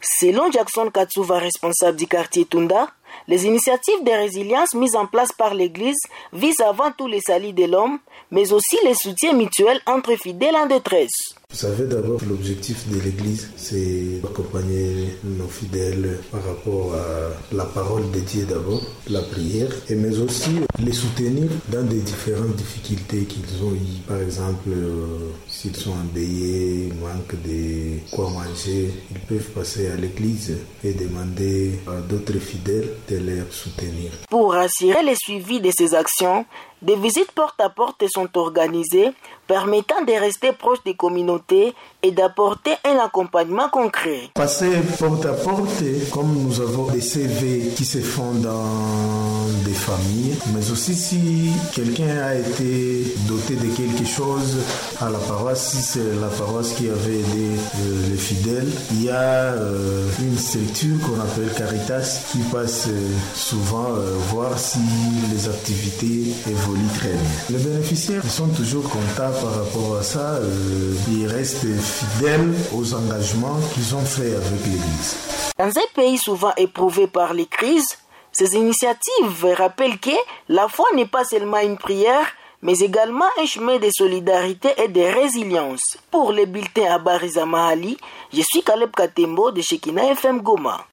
Selon Jackson Katsuva, responsable du quartier Tunda, les initiatives de résilience mises en place par l'Église visent avant tout les salis de l'homme, mais aussi les soutiens mutuels entre fidèles en détresse. Vous savez, d'abord, l'objectif de l'Église, c'est d'accompagner nos fidèles par rapport à la parole de Dieu d'abord, la prière, mais aussi les soutenir dans des différentes difficultés qu'ils ont eues. Par exemple, s'ils sont endeuillés, manquent de quoi manger, ils peuvent passer à l'Église et demander à d'autres fidèles de les soutenir. Pour assurer le suivi de ces actions, des visites porte-à-porte sont organisées, permettant de rester proche des communautés et d'apporter un accompagnement concret. Passer porte-à-porte, comme nous avons des CV qui se font dans des familles, mais aussi si quelqu'un a été doté de quelque chose à la paroisse, si c'est la paroisse qui avait aidé les fidèles, il y a une structure qu'on appelle Caritas qui passe souvent voir si les activités évoluent très bien. Les bénéficiaires sont toujours contents par rapport à ça, ils restent fidèles aux engagements qu'ils ont faits avec l'Église. Dans un pays souvent éprouvé par les crises, ces initiatives rappellent que la foi n'est pas seulement une prière, mais également un chemin de solidarité et de résilience. Pour les bulletins à Barizama Ali, je suis Caleb Katembo de Shekina FM Goma.